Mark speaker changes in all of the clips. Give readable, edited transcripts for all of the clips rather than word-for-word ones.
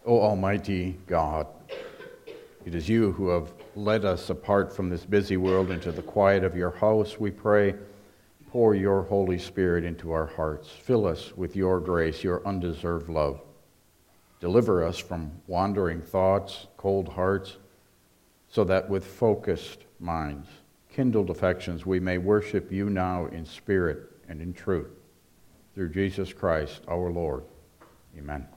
Speaker 1: O Almighty God, it is you who have led us apart from this busy world into the quiet of your house. We pray, pour your Holy Spirit into our hearts. Fill us with your grace, your undeserved love. Deliver us from wandering thoughts, cold hearts, so that with focused minds, kindled affections, we may worship you now in spirit and in truth. Through Jesus Christ our Lord. Amen.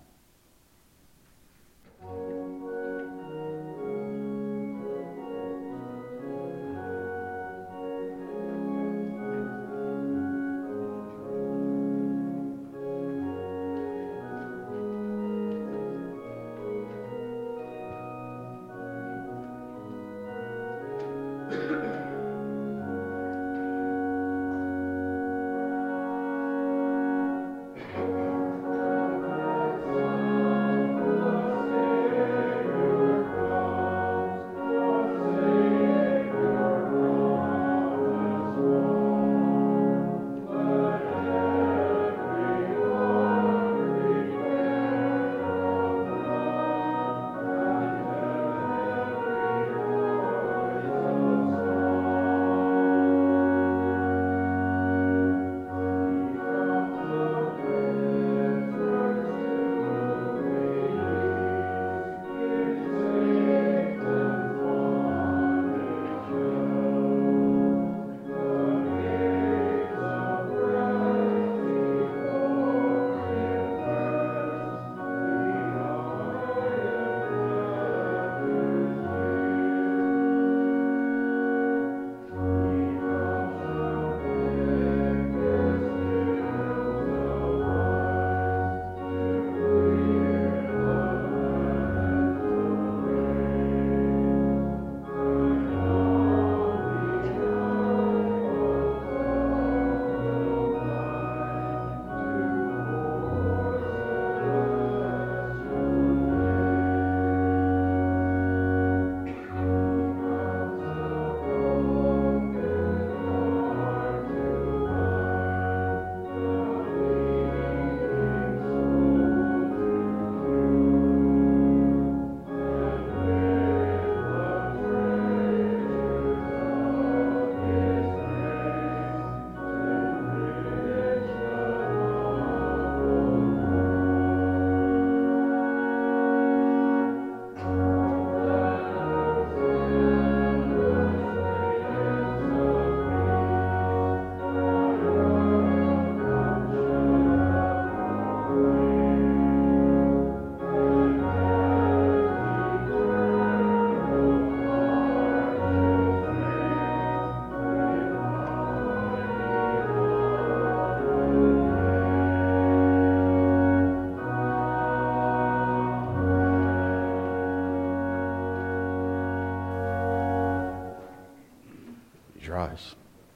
Speaker 1: Rise.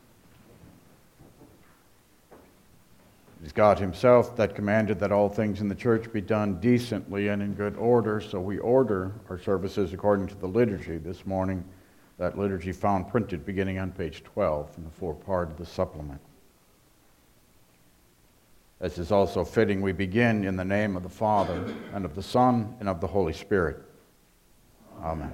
Speaker 1: It is God himself that commanded that all things in the church be done decently and in good order, so we order our services according to the liturgy this morning, that liturgy found printed beginning on page 12 in the forepart of the supplement. As is also fitting, we begin in the name of the Father, and of the Son, and of the Holy Spirit. Amen.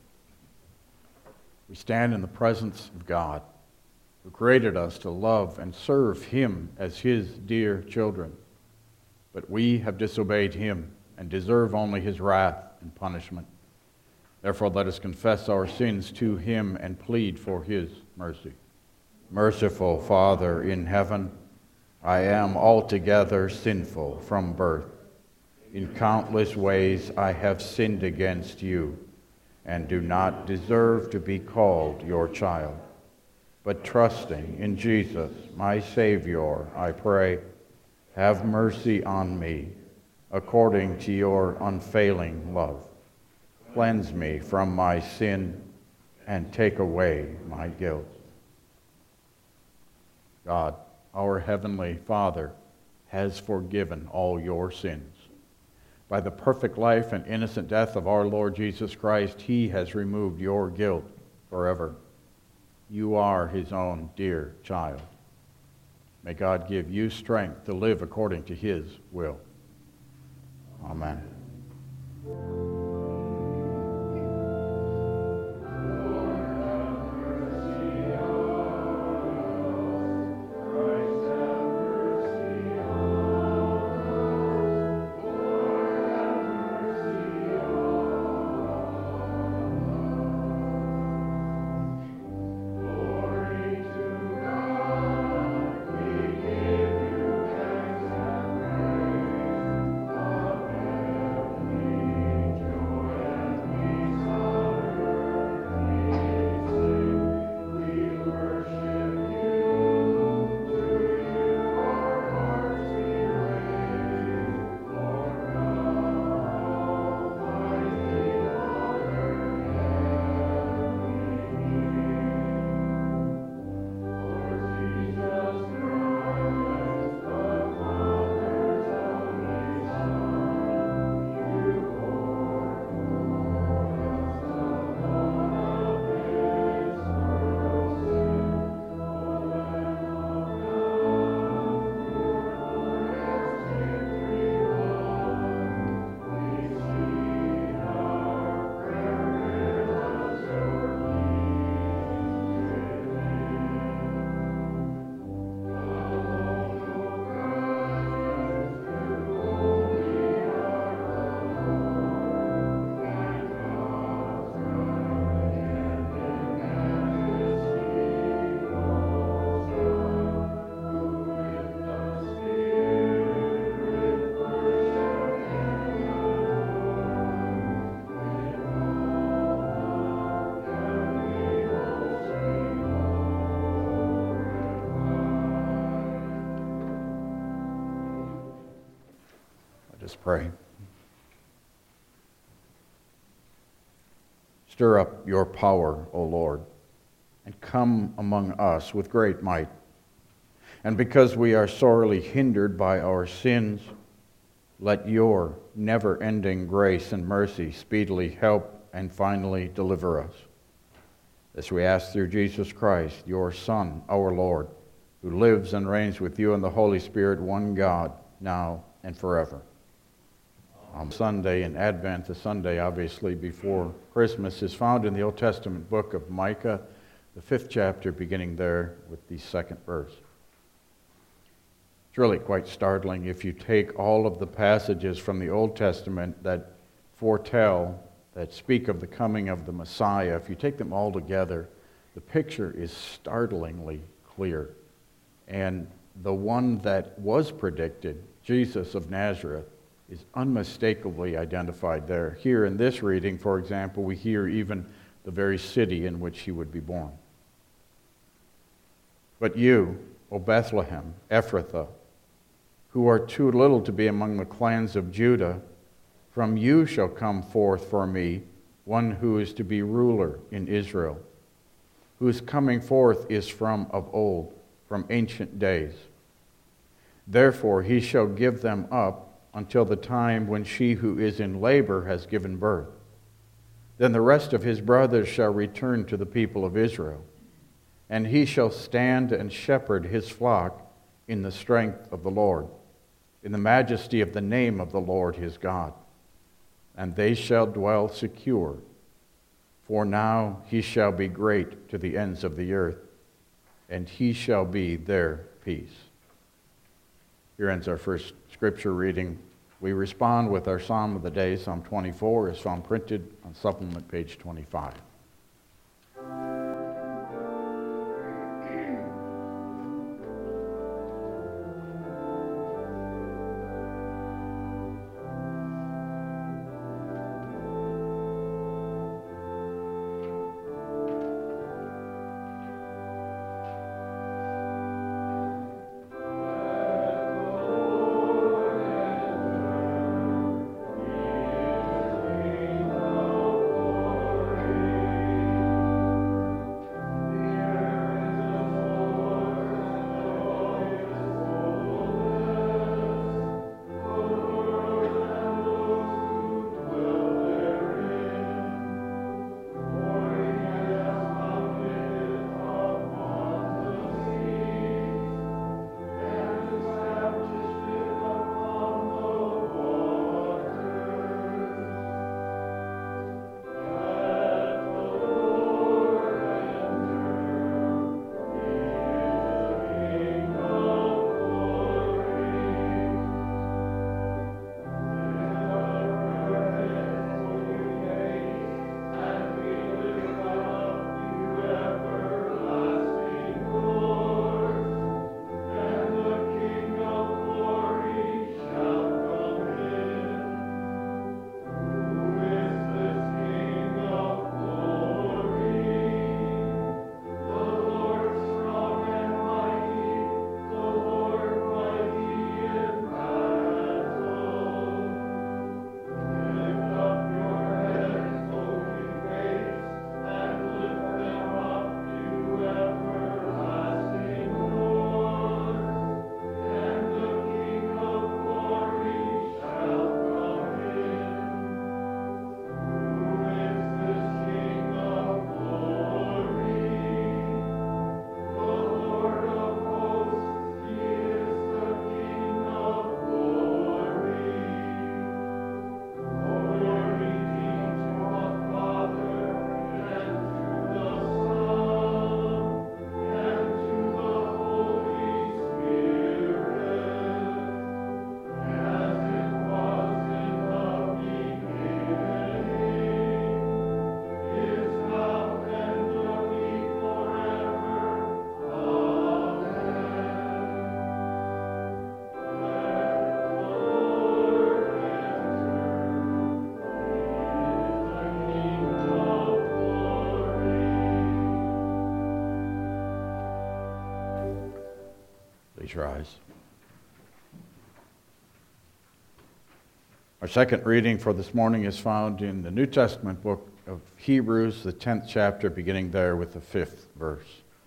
Speaker 1: We stand in the presence of God, who created us to love and serve him as his dear children. But we have disobeyed him and deserve only his wrath and punishment. Therefore, let us confess our sins to him and plead for his mercy. Merciful Father in heaven, I am altogether sinful from birth. In countless ways I have sinned against you, and do not deserve to be called your child. But trusting in Jesus, my Savior, I pray, have mercy on me, according to your unfailing love. Cleanse me from my sin, and take away my guilt. God, our Heavenly Father, has forgiven all your sins. By the perfect life and innocent death of our Lord Jesus Christ, he has removed your guilt forever. You are his own dear child. May God give you strength to live according to his will. Amen. Let us pray. Stir up your power, O Lord, and come among us with great might. And because we are sorely hindered by our sins, let your never-ending grace and mercy speedily help and finally deliver us. This we ask through Jesus Christ, your Son, our Lord, who lives and reigns with you in the Holy Spirit, one God, now and forever. On Sunday in Advent, the Sunday obviously before Christmas, is found in the Old Testament book of Micah, the 5th chapter, beginning there with the 2nd verse. It's really quite startling if you take all of the passages from the Old Testament that foretell, that speak of the coming of the Messiah. If you take them all together, the picture is startlingly clear. And the one that was predicted, Jesus of Nazareth, is unmistakably identified there. Here in this reading, for example, we hear even the very city in which he would be born. But you, O Bethlehem, Ephrathah, who are too little to be among the clans of Judah, from you shall come forth for me one who is to be ruler in Israel, whose coming forth is from of old, from ancient days. Therefore he shall give them up until the time when she who is in labor has given birth. Then the rest of his brothers shall return to the people of Israel, and he shall stand and shepherd his flock in the strength of the Lord, in the majesty of the name of the Lord his God. And they shall dwell secure, for now he shall be great to the ends of the earth, and he shall be their peace. Here ends our first scripture reading. We respond with our Psalm of the day. Psalm 24 is found printed on supplement page 25. Please rise. Our second reading for this morning is found in the New Testament book of Hebrews, the 10th chapter, beginning there with the 5th verse.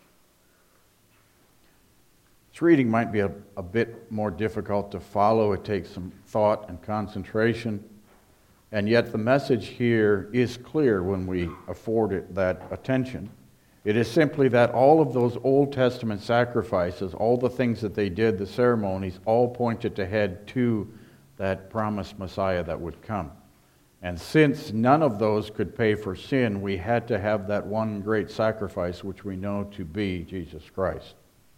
Speaker 1: This reading might be a bit more difficult to follow. It takes some thought and concentration, and yet the message here is clear when we afford it that attention. It is simply that all of those Old Testament sacrifices, all the things that they did, the ceremonies, all pointed to head to that promised Messiah that would come. And since none of those could pay for sin, we had to have that one great sacrifice, which we know to be Jesus Christ.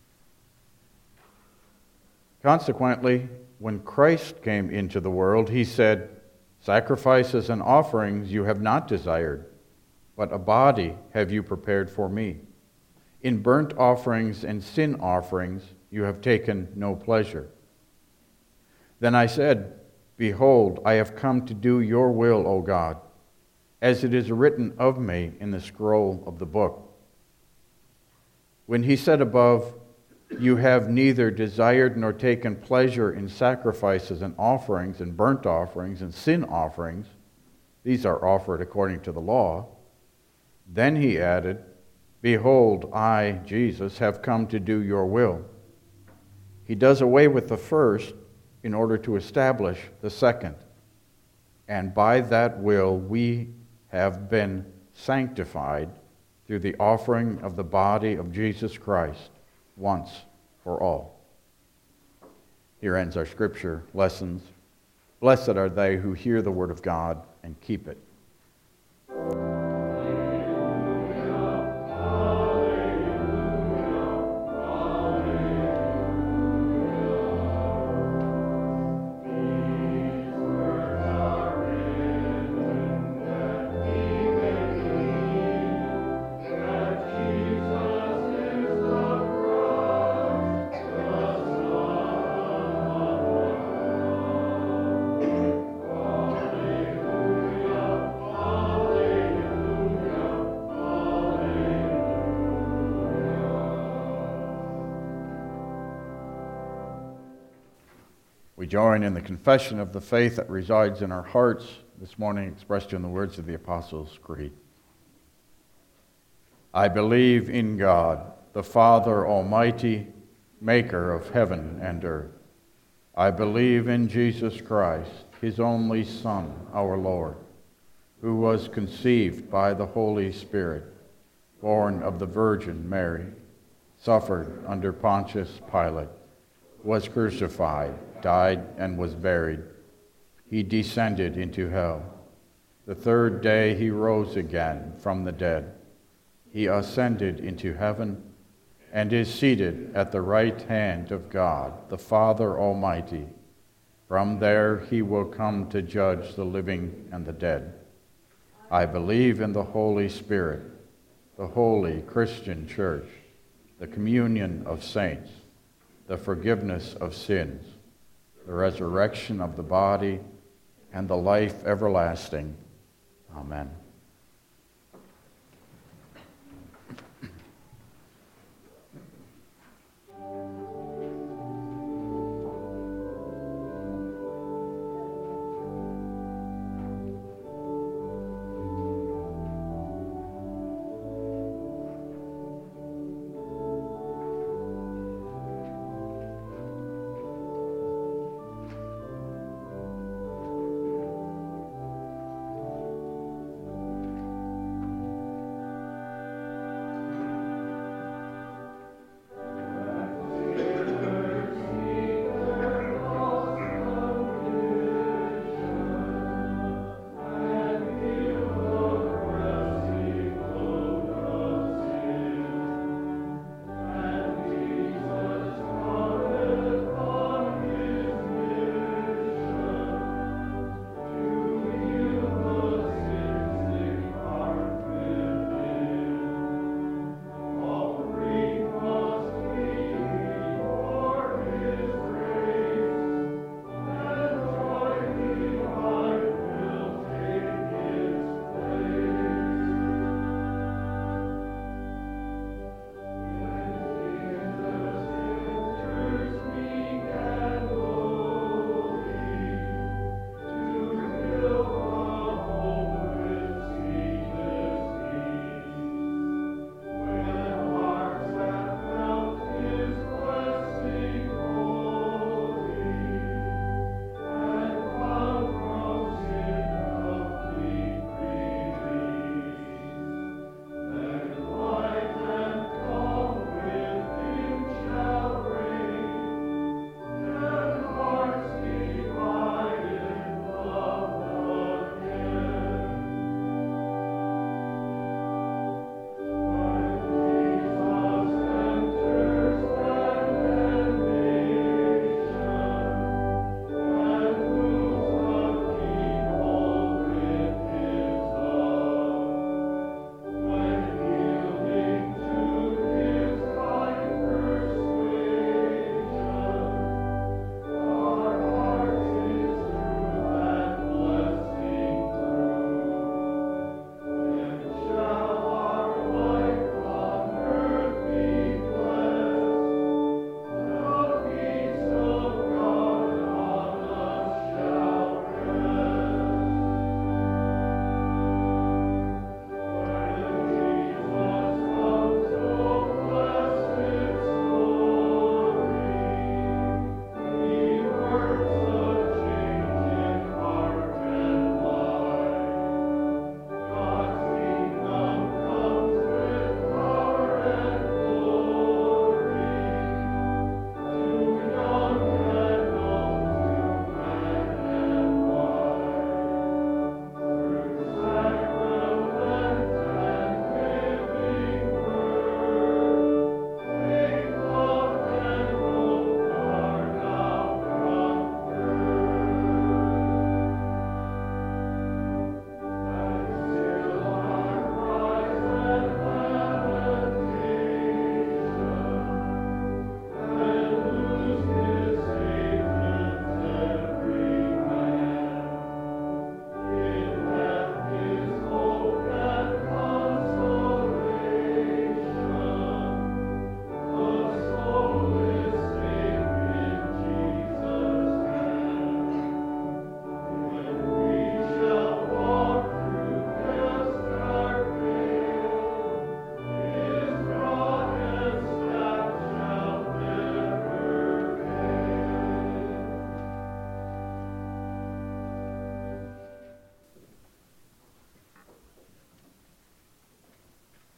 Speaker 1: Consequently, when Christ came into the world, he said, "Sacrifices and offerings you have not desired, but a body have you prepared for me. In burnt offerings and sin offerings you have taken no pleasure." Then I said, "Behold, I have come to do your will, O God, as it is written of me in the scroll of the book." When he said above, "You have neither desired nor taken pleasure in sacrifices and offerings and burnt offerings and sin offerings," these are offered according to the law. Then he added, "Behold, I, Jesus, have come to do your will." He does away with the first in order to establish the second. And by that will we have been sanctified through the offering of the body of Jesus Christ once for all. Here ends our scripture lessons. Blessed are they who hear the word of God and keep it. We join in the confession of the faith that resides in our hearts, this morning expressed in the words of the Apostles' Creed. I believe in God, the Father Almighty, maker of heaven and earth. I believe in Jesus Christ, his only Son, our Lord, who was conceived by the Holy Spirit, born of the Virgin Mary, suffered under Pontius Pilate, was crucified, died, and was buried. He descended into hell. The third day he rose again from the dead. He ascended into heaven and is seated at the right hand of God, the Father Almighty. From there he will come to judge the living and the dead. I believe in the Holy Spirit, the holy Christian church, the communion of saints, the forgiveness of sins, the resurrection of the body, and the life everlasting. Amen.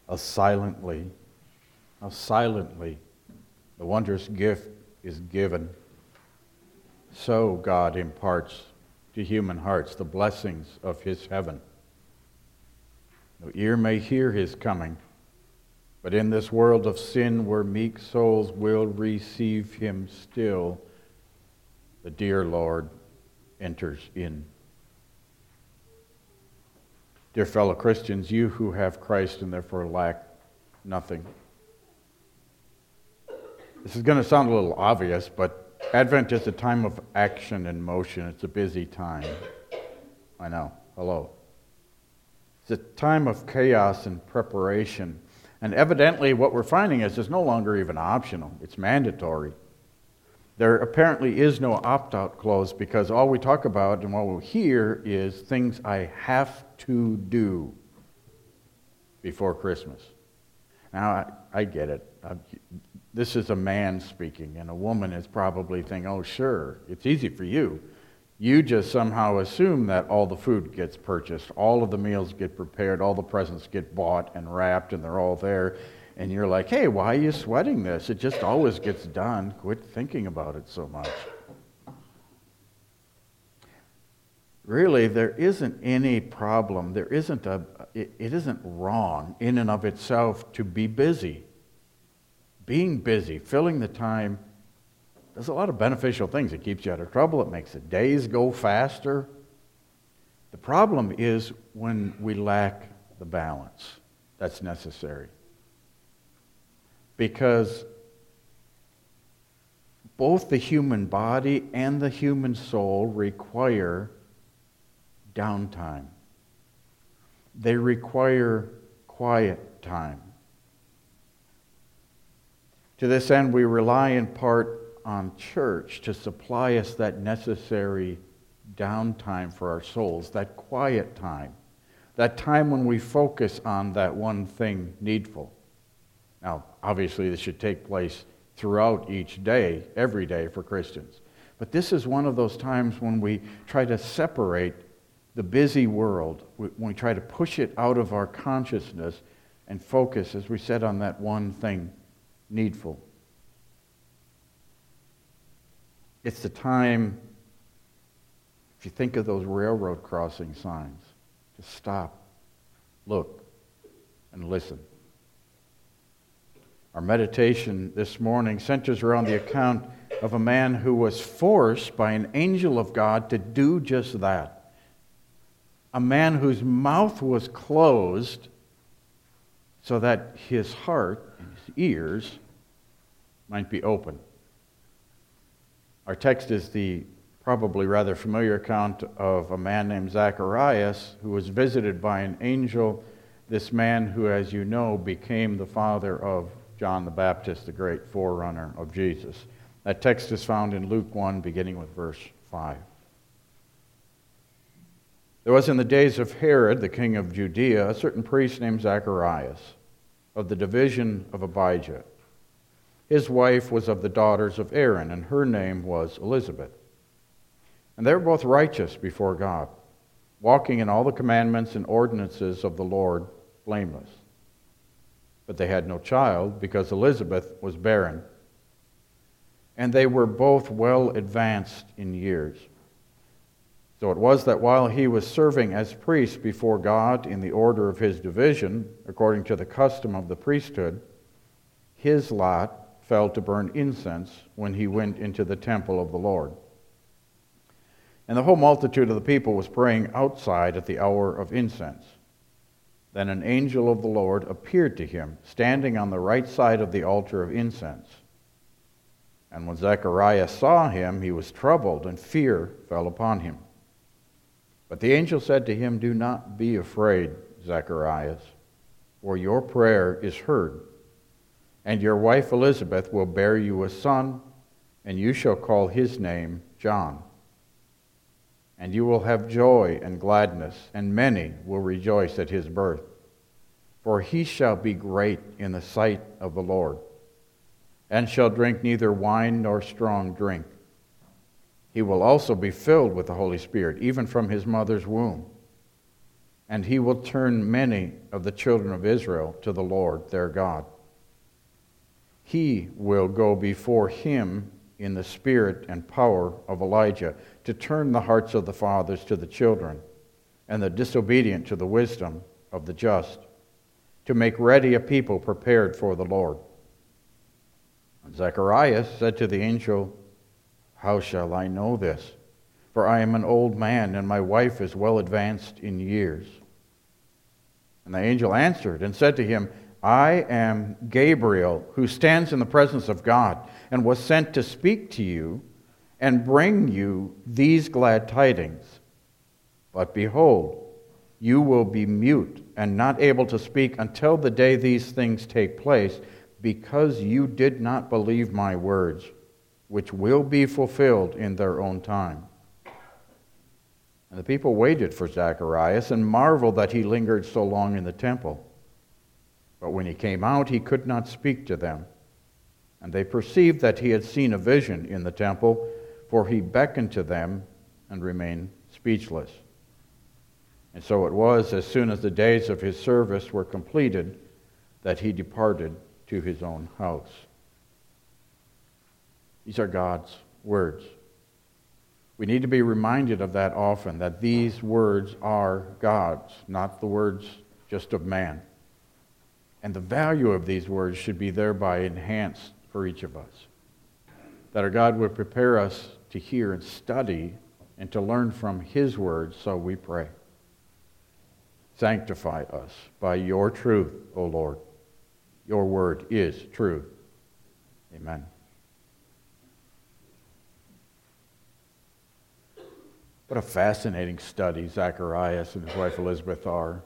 Speaker 1: how silently the wondrous gift is given, so God imparts to human hearts the blessings of his heaven. No ear may hear his coming, but in this world of sin where meek souls will receive him still, the dear Lord enters in. Dear fellow Christians, you who have Christ and therefore lack nothing. This is going to sound a little obvious, but Advent is a time of action and motion. It's a busy time. I know. Hello. It's a time of chaos and preparation. And evidently what we're finding is it's no longer even optional. It's mandatory. There apparently is no opt-out clause because all we talk about and what we hear is things I have to do before Christmas. Now, I get it. This is a man speaking, and a woman is probably thinking, oh, sure, it's easy for you. You just somehow assume that all the food gets purchased, all of the meals get prepared, all the presents get bought and wrapped, and they're all there. And you're like, hey, why are you sweating this? It just always gets done. Quit thinking about it so much. Really, there isn't any problem. It isn't wrong in and of itself to be busy. Being busy, filling the time, does a lot of beneficial things. It keeps you out of trouble. It makes the days go faster. The problem is when we lack the balance that's necessary. Because both the human body and the human soul require downtime. They require quiet time. To this end, we rely in part on church to supply us that necessary downtime for our souls, that quiet time, that time when we focus on that one thing needful. Now, obviously, this should take place throughout each day, every day for Christians. But this is one of those times when we try to separate the busy world, when we try to push it out of our consciousness and focus, as we said, on that one thing needful. It's the time, if you think of those railroad crossing signs, to stop, look, and listen. Our meditation this morning centers around the account of a man who was forced by an angel of God to do just that. A man whose mouth was closed so that his heart and his ears might be open. Our text is the probably rather familiar account of a man named Zacharias who was visited by an angel, this man who, as you know, became the father of John the Baptist, the great forerunner of Jesus. That text is found in Luke 1, beginning with verse 5. There was in the days of Herod, the king of Judea, a certain priest named Zacharias, of the division of Abijah. His wife was of the daughters of Aaron, and her name was Elizabeth. And they were both righteous before God, walking in all the commandments and ordinances of the Lord blameless. But they had no child, because Elizabeth was barren, and they were both well advanced in years. So it was that while he was serving as priest before God in the order of his division, according to the custom of the priesthood, his lot fell to burn incense when he went into the temple of the Lord. And the whole multitude of the people was praying outside at the hour of incense. Then an angel of the Lord appeared to him, standing on the right side of the altar of incense. And when Zechariah saw him, he was troubled, and fear fell upon him. But the angel said to him, "Do not be afraid, Zacharias, for your prayer is heard. And your wife Elizabeth will bear you a son, and you shall call his name John. And you will have joy and gladness, and many will rejoice at his birth. For he shall be great in the sight of the Lord, and shall drink neither wine nor strong drink. He will also be filled with the Holy Spirit, even from his mother's womb. and he will turn many of the children of Israel to the Lord their God. He will go before him in the spirit and power of Elijah, to turn the hearts of the fathers to the children, and the disobedient to the wisdom of the just, to make ready a people prepared for the Lord. And Zacharias said to the angel, "How shall I know this? For I am an old man, and my wife is well advanced in years." And the angel answered and said to him, "I am Gabriel, who stands in the presence of God, and was sent to speak to you and bring you these glad tidings. But behold, you will be mute and not able to speak until the day these things take place, because you did not believe my words, which will be fulfilled in their own time." And the people waited for Zacharias and marveled that he lingered so long in the temple. But when he came out, he could not speak to them. And they perceived that he had seen a vision in the temple, for he beckoned to them and remained speechless. And so it was, as soon as the days of his service were completed, that he departed to his own house. These are God's words. We need to be reminded of that often, that these words are God's, not the words just of man. And the value of these words should be thereby enhanced for each of us. That our God would prepare us to hear and study and to learn from his words, so we pray. Sanctify us by your truth, O Lord. Your word is truth. Amen. What a fascinating study Zacharias and his wife Elizabeth are.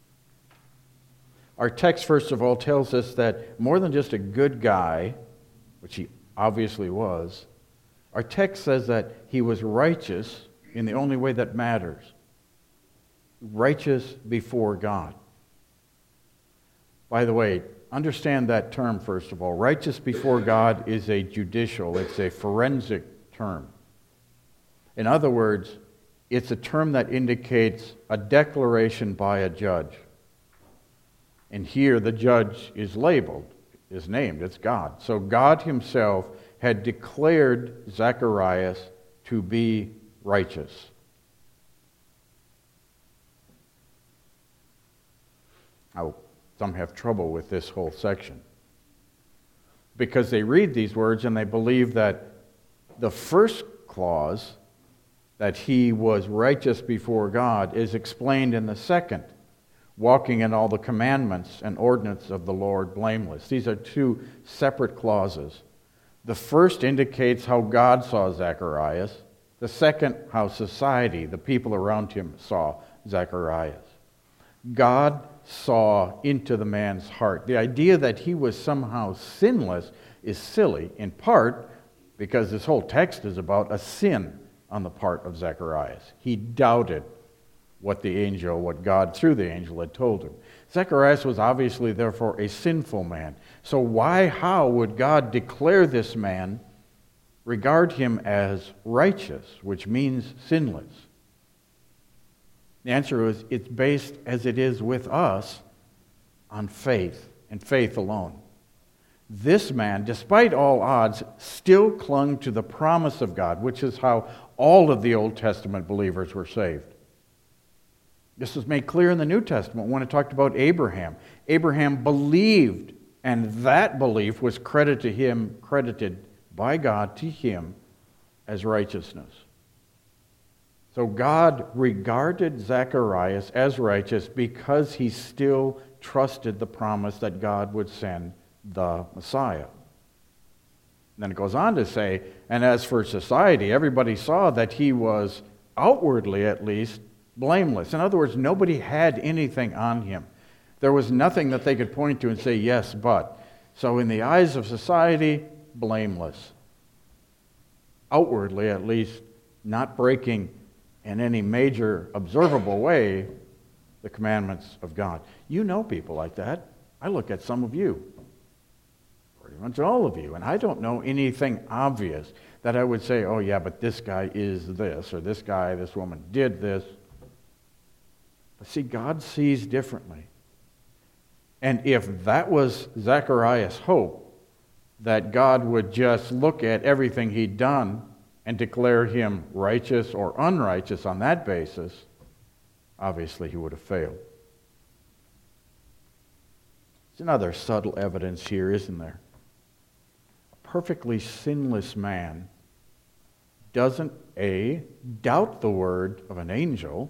Speaker 1: Our text, first of all, tells us that more than just a good guy, which he obviously was, our text says that he was righteous in the only way that matters. Righteous before God. By the way, understand that term, first of all. Righteous before God is a judicial, it's a forensic term. In other words, it's a term that indicates a declaration by a judge. And here the judge is labeled, is named, it's God. So God himself had declared Zacharias to be righteous. Now, some have trouble with this whole section because they read these words and they believe that the first clause, that he was righteous before God, is explained in the second, walking in all the commandments and ordinances of the Lord blameless. These are two separate clauses. The first indicates how God saw Zacharias. The second, how society, the people around him, saw Zacharias. God saw into the man's heart. The idea that he was somehow sinless is silly, in part because this whole text is about a sin on the part of Zacharias. He doubted what God through the angel had told him. Zacharias was obviously therefore a sinful man. So how would God declare this man, regard him as righteous, which means sinless? The answer is, it's based, as it is with us, on faith, and faith alone. This man, despite all odds, still clung to the promise of God, which is how all of the Old Testament believers were saved. This was made clear in the New Testament when it talked about Abraham. Abraham believed, and that belief was credited by God to him as righteousness. So God regarded Zacharias as righteous because he still trusted the promise that God would send the Messiah. And then it goes on to say, and as for society, everybody saw that he was outwardly at least blameless. In other words, nobody had anything on him. There was nothing that they could point to and say, yes, but. So in the eyes of society, blameless. Outwardly at least, not breaking in any major observable way the commandments of God. You know people like that. I look at some of you, pretty much all of you, and I don't know anything obvious that I would say, oh yeah, but this guy is this, or this guy, this woman did this. But see, God sees differently. And if that was Zechariah's hope, that God would just look at everything he'd done and declare him righteous or unrighteous on that basis, obviously he would have failed. There's another subtle evidence here, isn't there? A perfectly sinless man doesn't, A, doubt the word of an angel,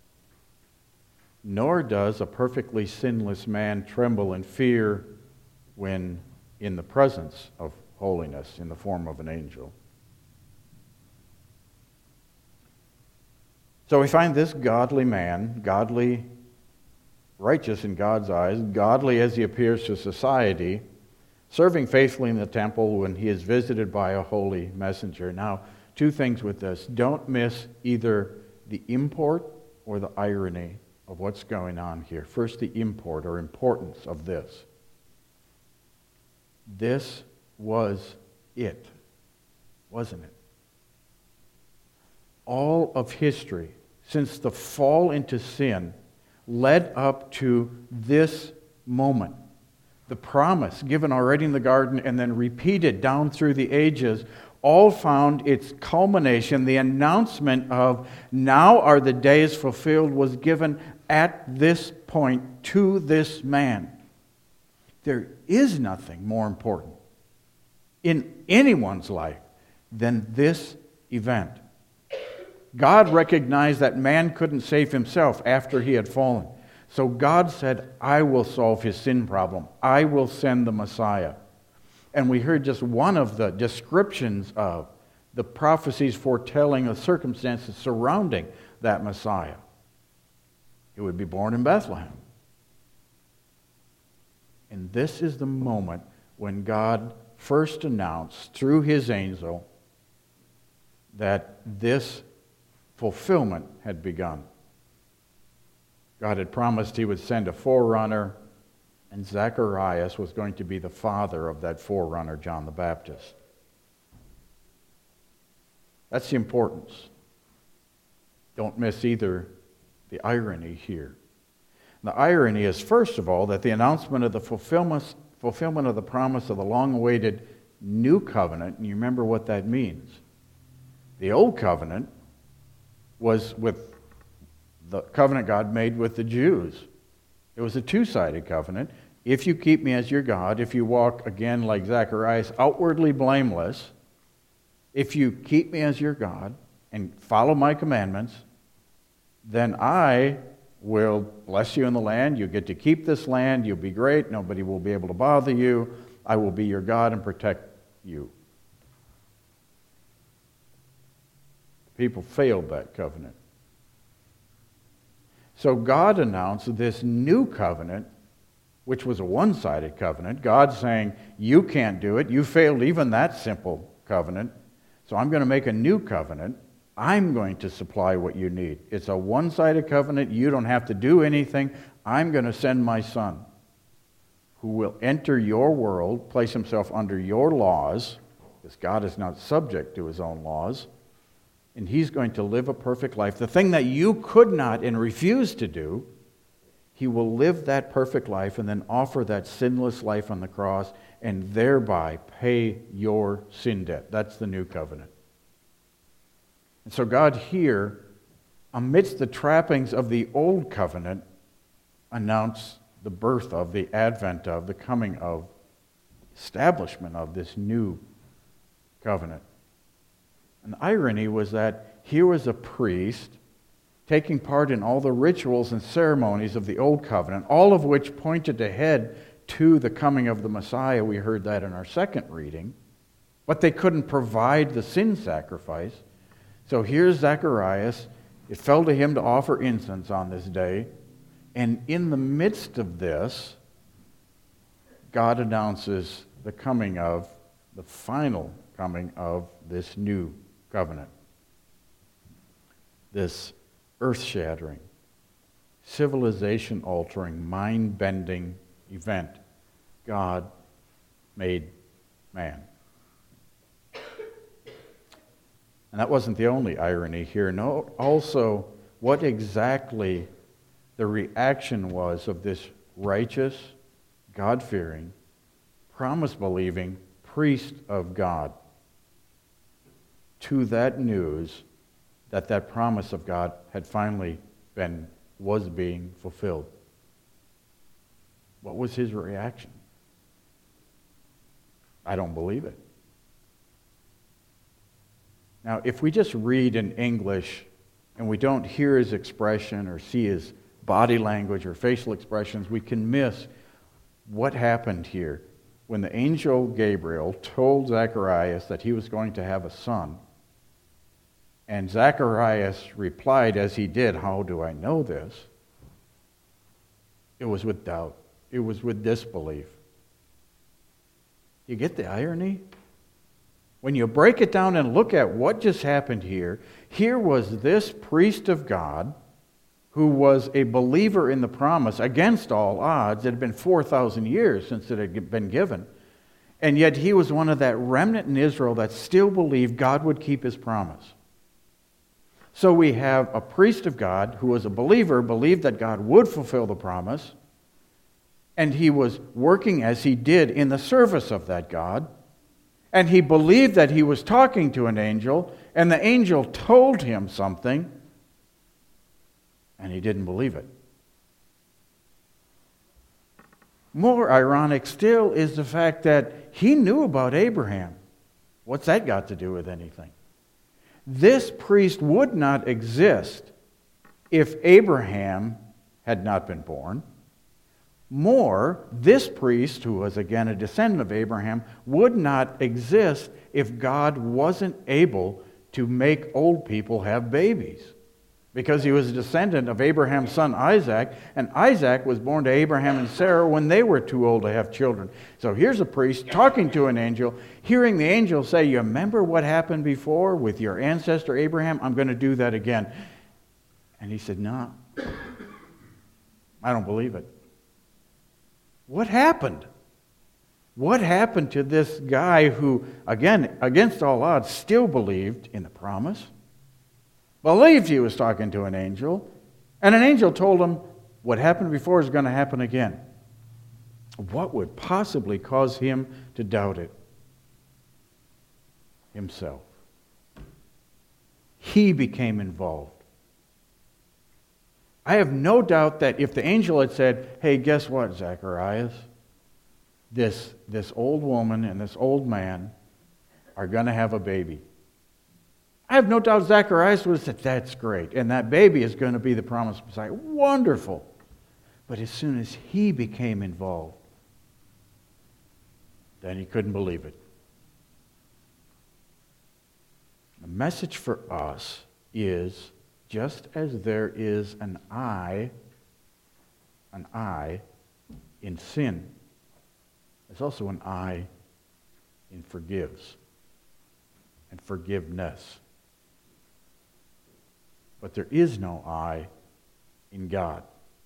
Speaker 1: nor does a perfectly sinless man tremble in fear when in the presence of holiness in the form of an angel. So we find this godly man, godly, righteous in God's eyes, godly as he appears to society, serving faithfully in the temple when he is visited by a holy messenger. Now, two things with this. Don't miss either the import or the irony of what's going on here. First, the import or importance of this. This was it, wasn't it? All of history, since the fall into sin, led up to this moment. The promise given already in the garden and then repeated down through the ages all found its culmination. The announcement of now are the days fulfilled was given at this point to this man. There is nothing more important in anyone's life than this event. God recognized that man couldn't save himself after he had fallen. So God said, I will solve his sin problem. I will send the Messiah. And we heard just one of the descriptions of the prophecies foretelling the circumstances surrounding that Messiah. He would be born in Bethlehem. And this is the moment when God first announced through his angel that this fulfillment had begun. God had promised he would send a forerunner, and Zacharias was going to be the father of that forerunner, John the Baptist. That's the importance. Don't miss either the irony here. The irony is, first of all, that the announcement of the fulfillment of the promise of the long-awaited new covenant, and you remember what that means. The old covenant was with the covenant God made with the Jews. It was a two-sided covenant. If you keep me as your God, if you walk, again, like Zacharias, outwardly blameless, if you keep me as your God and follow my commandments, then I will bless you in the land. You get to keep this land. You'll be great. Nobody will be able to bother you. I will be your God and protect you. People failed that covenant. So God announced this new covenant, which was a one-sided covenant. God saying, you can't do it. You failed even that simple covenant. So I'm going to make a new covenant. I'm going to supply what you need. It's a one-sided covenant. You don't have to do anything. I'm going to send my son who will enter your world, place himself under your laws, because God is not subject to his own laws, and he's going to live a perfect life. The thing that you could not and refused to do, he will live that perfect life and then offer that sinless life on the cross and thereby pay your sin debt. That's the new covenant. And so God here, amidst the trappings of the old covenant, announced the birth of, the advent of, the coming of, establishment of this new covenant. And the irony was that here was a priest taking part in all the rituals and ceremonies of the Old Covenant, all of which pointed ahead to the coming of the Messiah. We heard that in our second reading. But they couldn't provide the sin sacrifice. So here's Zacharias. It fell to him to offer incense on this day. And in the midst of this, God announces the coming of, the final coming of this new covenant. This earth-shattering, civilization-altering, mind-bending event. God made man. And that wasn't the only irony here. No, also, what exactly the reaction was of this righteous, God-fearing, promise-believing priest of God to that news that that promise of God had finally was being fulfilled. What was his reaction? I don't believe it. Now, if we just read in English and we don't hear his expression or see his body language or facial expressions, we can miss what happened here when the angel Gabriel told Zacharias that he was going to have a son. And Zacharias replied as he did, "How do I know this?" It was with doubt. It was with disbelief. You get the irony? When you break it down and look at what just happened here, here was this priest of God who was a believer in the promise against all odds. It had been 4,000 years since it had been given. And yet he was one of that remnant in Israel that still believed God would keep his promise. So we have a priest of God who was a believer, believed that God would fulfill the promise, and he was working as he did in the service of that God, and he believed that he was talking to an angel, and the angel told him something, and he didn't believe it. More ironic still is the fact that he knew about Abraham. What's that got to do with anything? This priest would not exist if Abraham had not been born. More, this priest, who was again a descendant of Abraham, would not exist if God wasn't able to make old people have babies. Because he was a descendant of Abraham's son Isaac, and Isaac was born to Abraham and Sarah when they were too old to have children. So here's a priest talking to an angel, hearing the angel say, "You remember what happened before with your ancestor Abraham? I'm going to do that again." And he said, "No, I don't believe it." What happened? What happened to this guy who, again, against all odds, still believed in the promise? Believed he was talking to an angel, and an angel told him what happened before is going to happen again. What would possibly cause him to doubt it? Himself. He became involved. I have no doubt that if the angel had said, "Hey, guess what, Zacharias? This old woman and this old man are going to have a baby," I have no doubt Zacharias would have said, "That's great. And that baby is going to be the promised Messiah." Wonderful. But as soon as he became involved, then he couldn't believe it. The message for us is, just as there is an I in sin, there's also an I in forgives and forgiveness. But there is no I in God.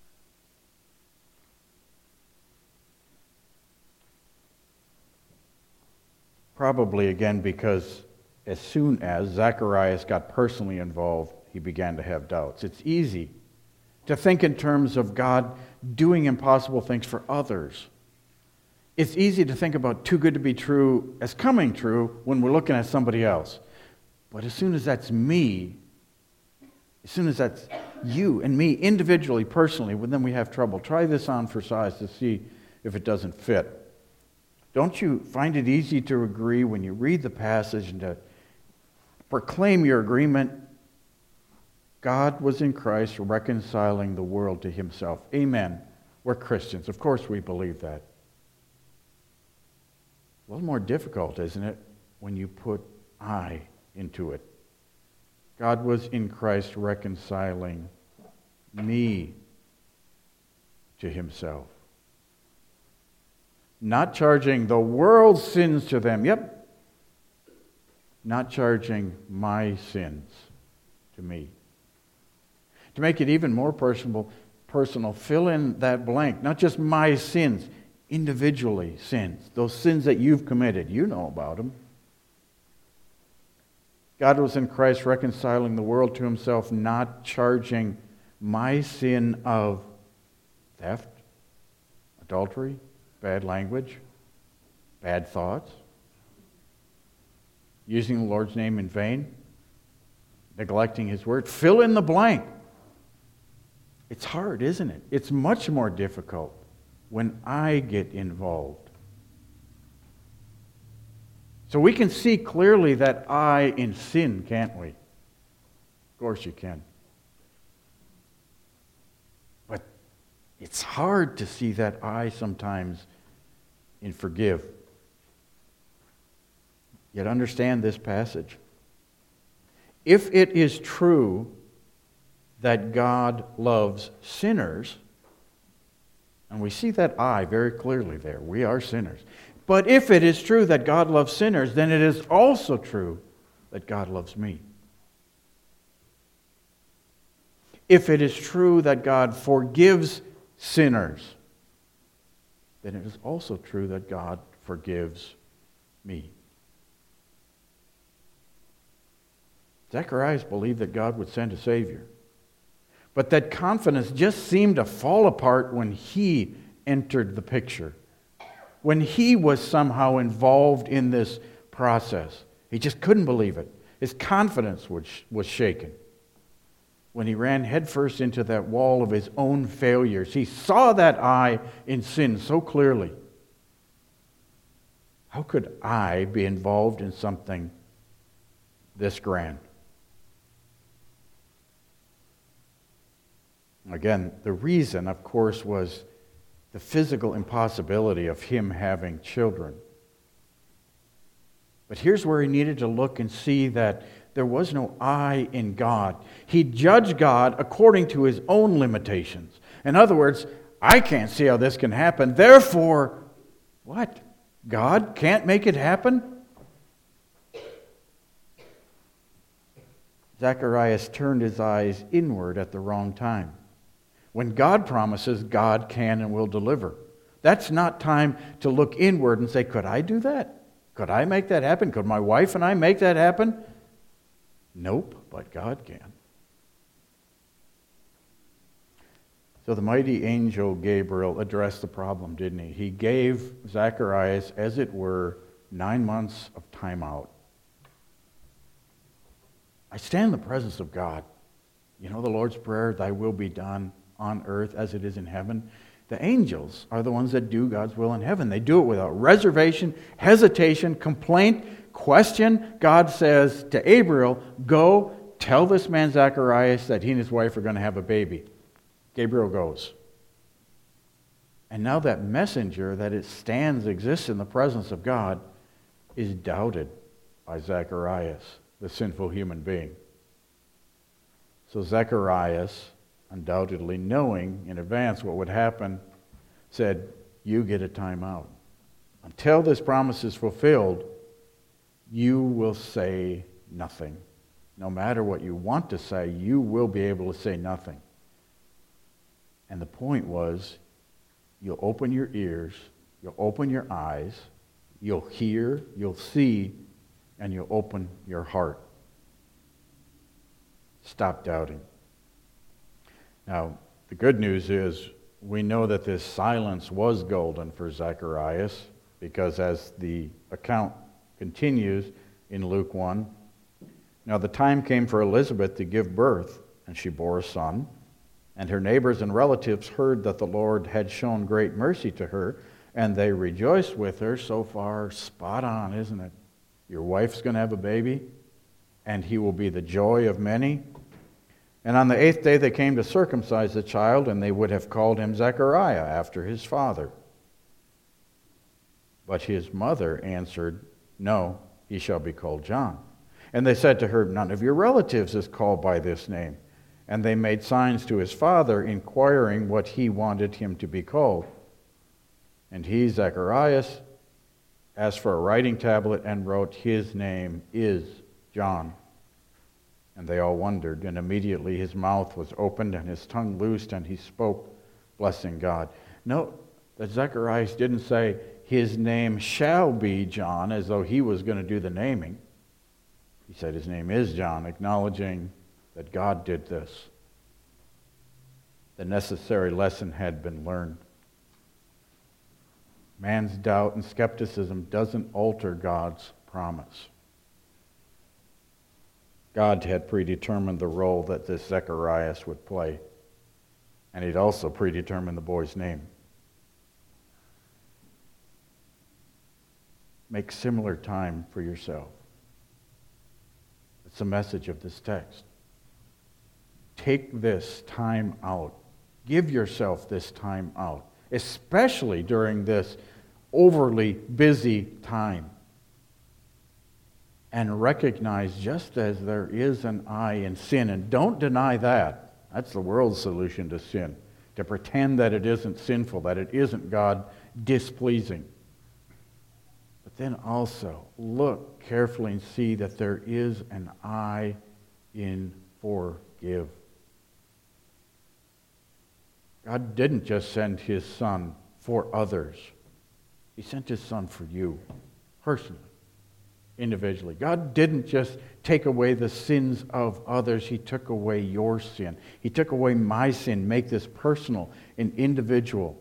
Speaker 1: Probably again because as soon as Zacharias got personally involved, he began to have doubts. It's easy to think in terms of God doing impossible things for others. It's easy to think about too good to be true as coming true when we're looking at somebody else. But as soon as that's me, as soon as that's you and me individually, personally, well, then we have trouble. Try this on for size to see if it doesn't fit. Don't you find it easy to agree when you read the passage and to proclaim your agreement? God was in Christ reconciling the world to himself. Amen. We're Christians. Of course we believe that. A little more difficult, isn't it, when you put I into it? God was in Christ reconciling me to himself. Not charging the world's sins to them. Yep. Not charging my sins to me. To make it even more personal, fill in that blank. Not just my sins, individually sins. Those sins that you've committed, you know about them. God was in Christ reconciling the world to himself, not charging my sin of theft, adultery, bad language, bad thoughts, using the Lord's name in vain, neglecting His word. Fill in the blank. It's hard, isn't it? It's much more difficult when I get involved. So we can see clearly that I in sin, can't we? Of course you can. But it's hard to see that I sometimes in forgive. Yet understand this passage. If it is true that God loves sinners, and we see that I very clearly there, we are sinners. But if it is true that God loves sinners, then it is also true that God loves me. If it is true that God forgives sinners, then it is also true that God forgives me. Zacharias believed that God would send a Savior. But that confidence just seemed to fall apart when he entered the picture. When he was somehow involved in this process. He just couldn't believe it. His confidence was shaken. When he ran headfirst into that wall of his own failures, he saw that I in sin so clearly. How could I be involved in something this grand? Again, the reason, of course, was the physical impossibility of him having children. But here's where he needed to look and see that there was no I in God. He judged God according to his own limitations. In other words, I can't see how this can happen. Therefore, what? God can't make it happen? Zacharias turned his eyes inward at the wrong time. When God promises, God can and will deliver. That's not time to look inward and say, could I do that? Could I make that happen? Could my wife and I make that happen? Nope, but God can. So the mighty angel Gabriel addressed the problem, didn't he? He gave Zacharias, as it were, 9 months of time out. I stand in the presence of God. You know the Lord's Prayer, thy will be done on earth as it is in heaven. The angels are the ones that do God's will in heaven. They do it without reservation, hesitation, complaint, question. God says to Gabriel, go tell this man Zacharias that he and his wife are going to have a baby. Gabriel goes. And now that messenger that exists in the presence of God is doubted by Zacharias, the sinful human being. So Zacharias, undoubtedly knowing in advance what would happen, said, you get a time out. Until this promise is fulfilled, you will say nothing. No matter what you want to say, you will be able to say nothing. And the point was, you'll open your ears, you'll open your eyes, you'll hear, you'll see, and you'll open your heart. Stop doubting. Now, the good news is we know that this silence was golden for Zacharias, because as the account continues in Luke 1, now the time came for Elizabeth to give birth, and she bore a son, and her neighbors and relatives heard that the Lord had shown great mercy to her, and they rejoiced with her. So far, spot on, isn't it? Your wife's going to have a baby, and he will be the joy of many. And on the 8th day they came to circumcise the child, and they would have called him Zechariah after his father. But his mother answered, no, he shall be called John. And they said to her, none of your relatives is called by this name. And they made signs to his father, inquiring what he wanted him to be called. And he, Zacharias, asked for a writing tablet and wrote, his name is John. And they all wondered, and immediately his mouth was opened and his tongue loosed, and he spoke, blessing God. Note that Zacharias didn't say, his name shall be John, as though he was going to do the naming. He said his name is John, acknowledging that God did this. The necessary lesson had been learned. Man's doubt and skepticism doesn't alter God's promise. God had predetermined the role that this Zacharias would play, and he'd also predetermined the boy's name. Make similar time for yourself. It's the message of this text. Take this time out. Give yourself this time out, especially during this overly busy time. And recognize just as there is an I in sin, and don't deny that. That's the world's solution to sin, to pretend that it isn't sinful, that it isn't God displeasing. But then also look carefully and see that there is an I in forgive. God didn't just send his Son for others. He sent his Son for you, personally, individually. God didn't just take away the sins of others. He took away your sin. He took away my sin, make this personal and individual.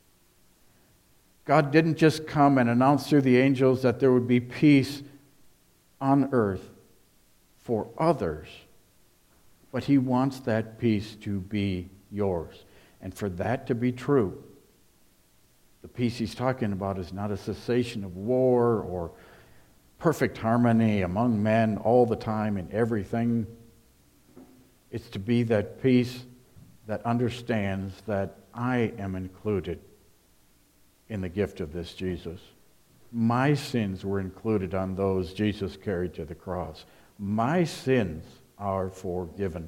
Speaker 1: God didn't just come and announce through the angels that there would be peace on earth for others, but he wants that peace to be yours. And for that to be true, the peace he's talking about is not a cessation of war or perfect harmony among men all the time in everything. It's to be that peace that understands that I am included in the gift of this Jesus. My sins were included on those Jesus carried to the cross. My sins are forgiven.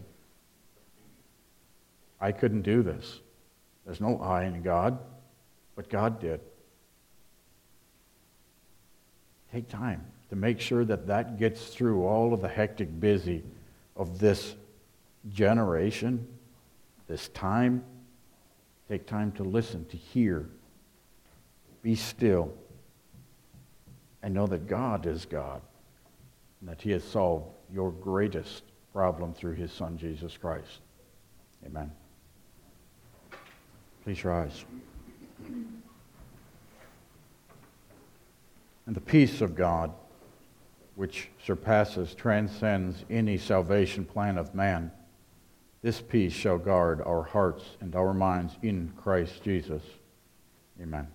Speaker 1: I couldn't do this. There's no I in God, but God did. Take time to make sure that that gets through all of the hectic busy of this generation, this time. Take time to listen, to hear. Be still. And know that God is God, and that he has solved your greatest problem through his Son, Jesus Christ. Amen. Please rise. And the peace of God, which surpasses, transcends any salvation plan of man, this peace shall guard our hearts and our minds in Christ Jesus. Amen.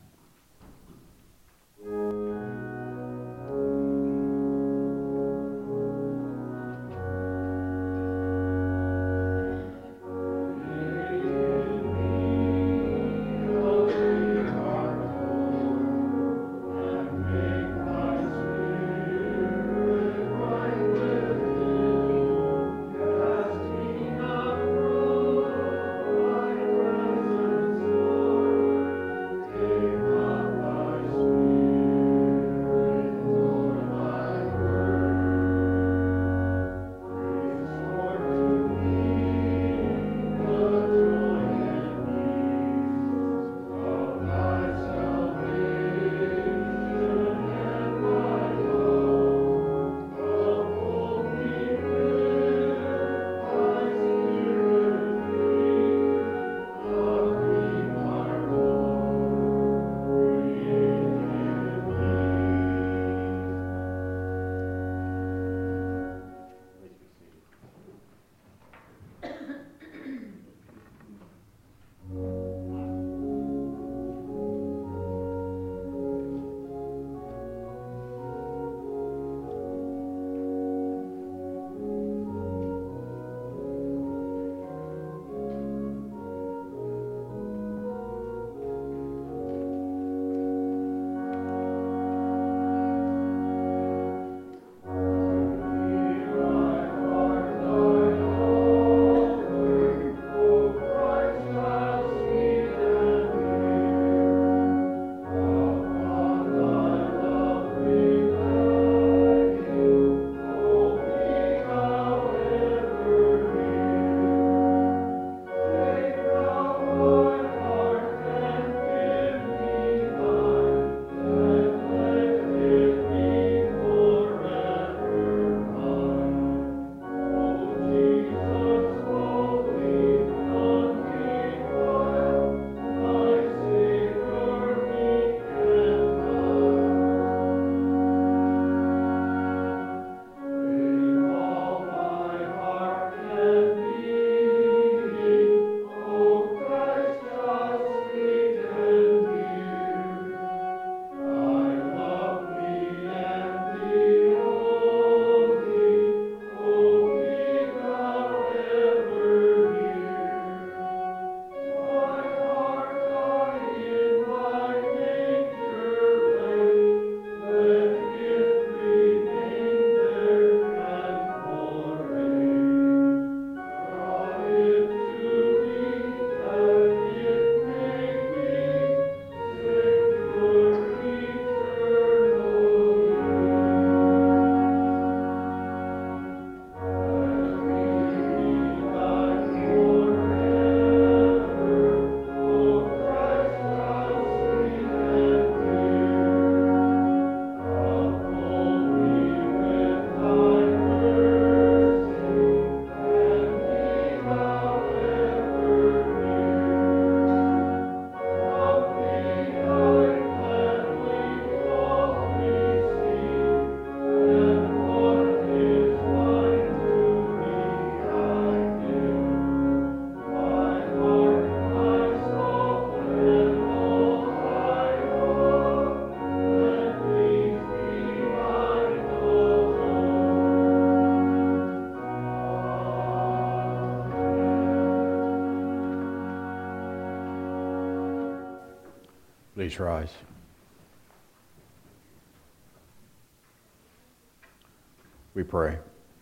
Speaker 1: Please rise. We pray.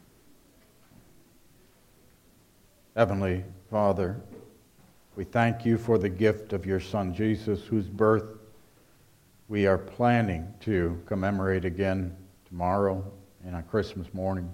Speaker 1: Heavenly Father, we thank you for the gift of your Son Jesus, whose birth we are planning to commemorate again tomorrow and on Christmas morning.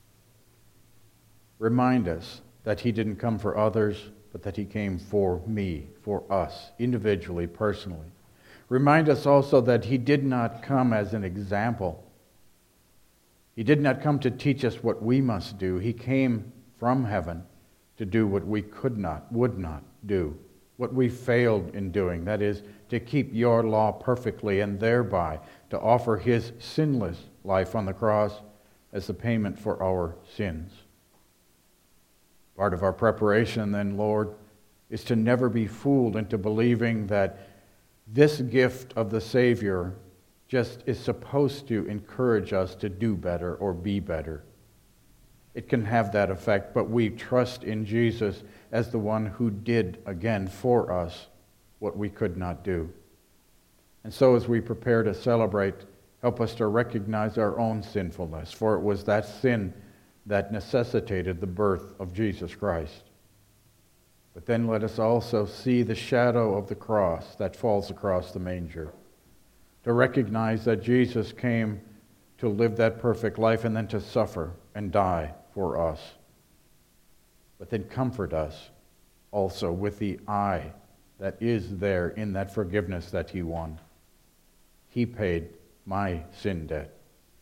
Speaker 1: Remind us that he didn't come for others, but that he came for me, for us, individually, personally. Remind us also that he did not come as an example. He did not come to teach us what we must do. He came from heaven to do what we could not, would not do, what we failed in doing, that is, to keep your law perfectly and thereby to offer his sinless life on the cross as the payment for our sins. Part of our preparation then, Lord, is to never be fooled into believing that this gift of the Savior just is supposed to encourage us to do better or be better. It can have that effect, but we trust in Jesus as the one who did again for us what we could not do. And so as we prepare to celebrate, help us to recognize our own sinfulness, for it was that sin that necessitated the birth of Jesus Christ. But then let us also see the shadow of the cross that falls across the manger, to recognize that Jesus came to live that perfect life and then to suffer and die for us. But then comfort us also with the I that is there in that forgiveness that he won. He paid my sin debt.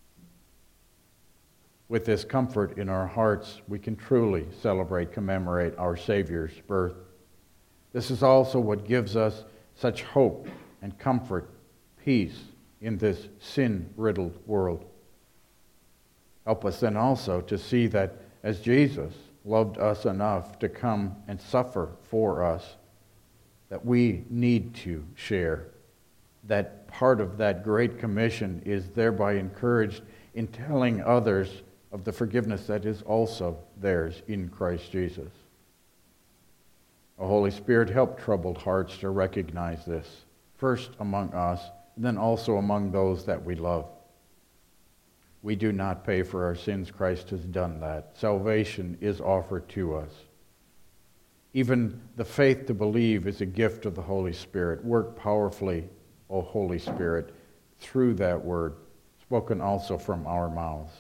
Speaker 1: With this comfort in our hearts, we can truly celebrate, commemorate our Savior's birth. This is also what gives us such hope and comfort, peace in this sin-riddled world. Help us then also to see that as Jesus loved us enough to come and suffer for us, that we need to share. That part of that great commission is thereby encouraged in telling others of the forgiveness that is also theirs in Christ Jesus. O Holy Spirit, help troubled hearts to recognize this, first among us, and then also among those that we love. We do not pay for our sins. Christ has done that. Salvation is offered to us. Even the faith to believe is a gift of the Holy Spirit. Work powerfully, O Holy Spirit, through that word, spoken also from our mouths.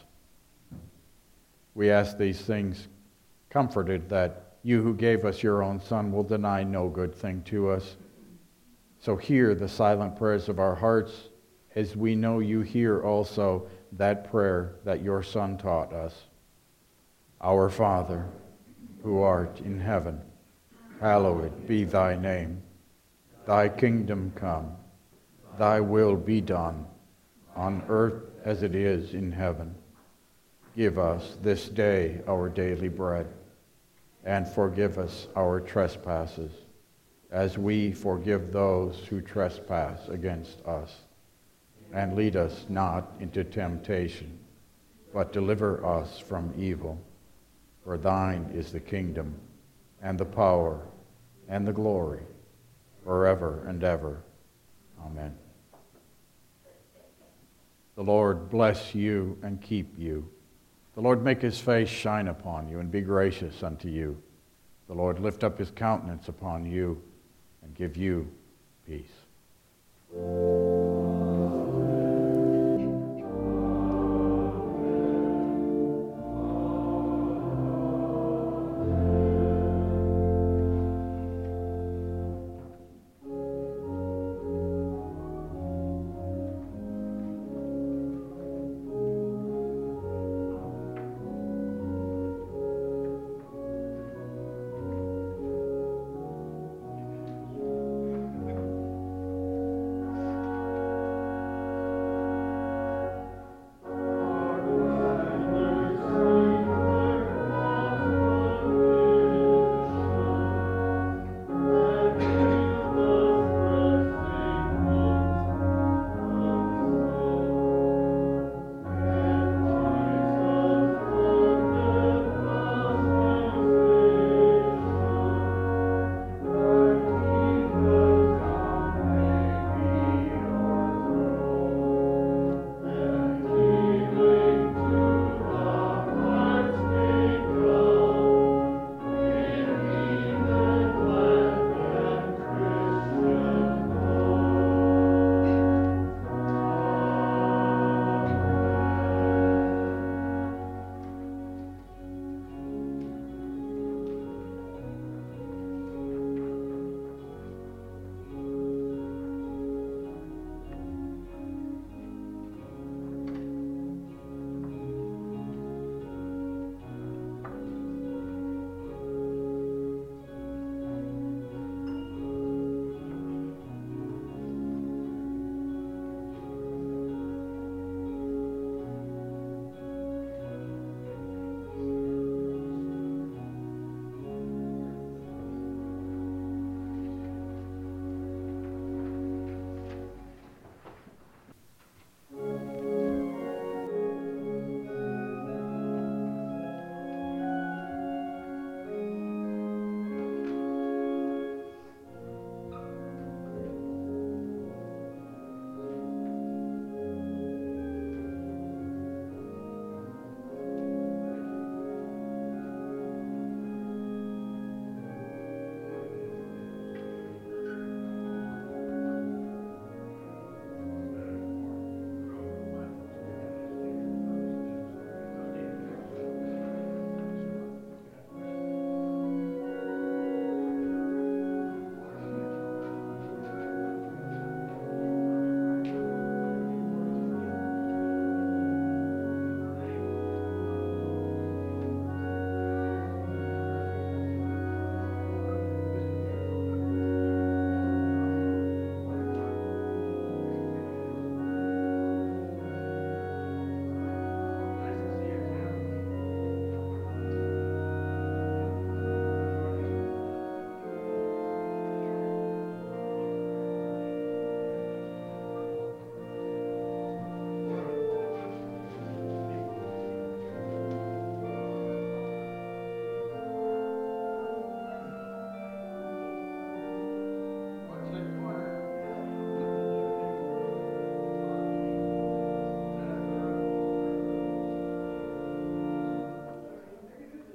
Speaker 1: We ask these things comforted that you who gave us your own Son will deny no good thing to us. So hear the silent prayers of our hearts, as we know you hear also that prayer that your Son taught us. Our Father, who art in heaven, hallowed be thy name. Thy kingdom come, thy will be done, on earth as it is in heaven. Give us this day our daily bread, and forgive us our trespasses, as we forgive those who trespass against us. And lead us not into temptation, but deliver us from evil. For thine is the kingdom, and the power, and the glory, forever and ever. Amen. The Lord bless you and keep you. The Lord make his face shine upon you and be gracious unto you. The Lord lift up his countenance upon you and give you peace.